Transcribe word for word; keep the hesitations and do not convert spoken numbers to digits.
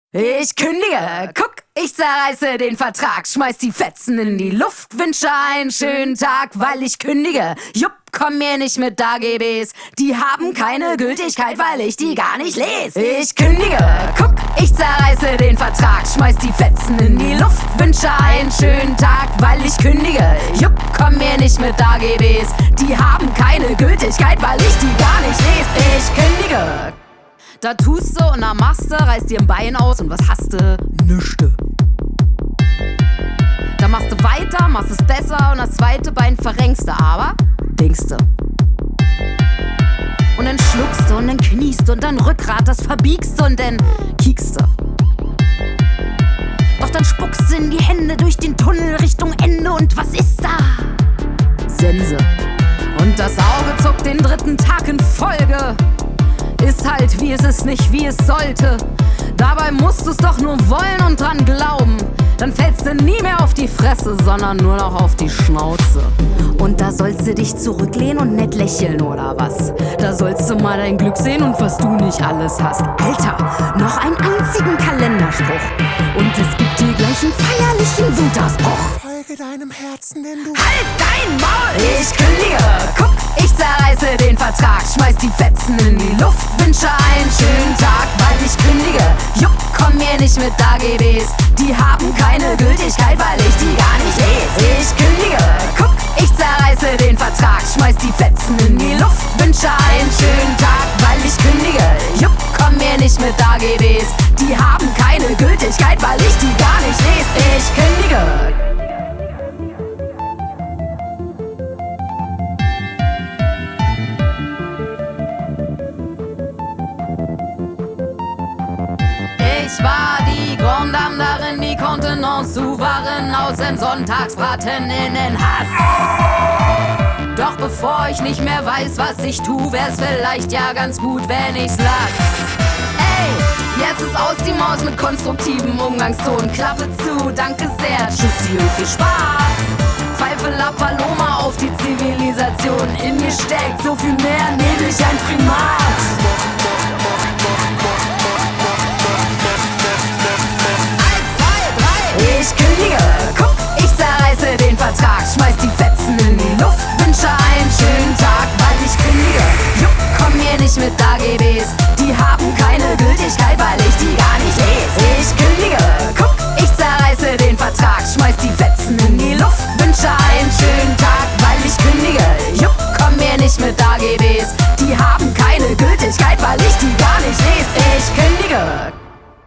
Ich kündige, guck, ich zerreiße den Vertrag, schmeiß die Fetzen in die Luft, wünsche einen schönen Tag, weil ich kündige. Jupp, komm mir nicht mit A G Bs, die haben keine Gültigkeit, weil ich die gar nicht lese. Ich kündige, guck, ich zerreiße den Vertrag, schmeiß die Fetzen in die Luft, wünsche einen schönen Tag, weil ich kündige. Jupp, komm mir nicht mit A G Bs, die haben keine Gültigkeit, weil ich die gar nicht lese. Ich kündige. Da tust du und da machst du, reißt dir ein Bein aus und was hast du? Nüchte. Da machst du weiter, machst es besser und das zweite Bein verrenkst du, aber denkst du. Und dann schluckst du und dann kniest du und dann Rückgrat, das verbiegst du und dann kiekst du. Doch dann spuckst du in die Hände durch den Tunnel Richtung Ende und was ist da? Sense. Und das Auge zuckt den dritten Tag in Folge. Ist halt wie es ist, nicht wie es sollte. Dabei musst du's doch nur wollen und dran glauben. Dann fällst du nie mehr auf die Fresse, sondern nur noch auf die Schnauze. Und da sollst du dich zurücklehnen und nett lächeln, oder was? Da sollst du mal dein Glück sehen und was du nicht alles hast. Alter, noch einen einzigen Kalenderspruch und es gibt dir gleich einen feierlichen Wutausbruch. Folge deinem Herzen, denn du... Halt dein Maul! Ich kündige, guck, ich zerreiße den Vertrag, schmeiß die Fetzen in die Luft, wünsche einen schönen Tag, weil ich kündige. Jupp, komm mir nicht mit A G Bs, die haben keine Gültigkeit, weil ich die gar nicht lese. Ich kündige, guck, ich zerreiße den Vertrag, schmeiß die Fetzen in die Luft, wünsche einen schönen Tag, weil ich kündige. Jupp, komm mir nicht mit A G Bs, die haben keine Gültigkeit, weil ich die gar nicht lese. Ich kündige. Ich war die Grande Dame darin, die Kontenance zu wahren, aus dem Sonntagsbraten in den Hass. Doch bevor ich nicht mehr weiß, was ich tu, wär's vielleicht ja ganz gut, wenn ich's lass. Ey, jetzt ist aus die Maus mit konstruktivem Umgangston. Klappe zu, danke sehr, tschüssi und viel Spaß. Pfeife La Paloma auf die Zivilisation. In mir steckt so viel mehr, nämlich ein Primat. Ich kündige, guck, ich zerreiße den Vertrag, schmeiß die Fetzen in die Luft, wünsche einen schönen Tag, weil ich kündige. Jupp, komm mir nicht mit A G Bs, die haben keine Gültigkeit, weil ich die gar nicht lese. Ich kündige, guck, ich zerreiße den Vertrag, schmeiß die Fetzen in die Luft, wünsche einen schönen Tag, weil ich kündige. Jupp, komm mir nicht mit A G Bs, die haben keine Gültigkeit, weil ich die gar nicht lese. Ich kündige.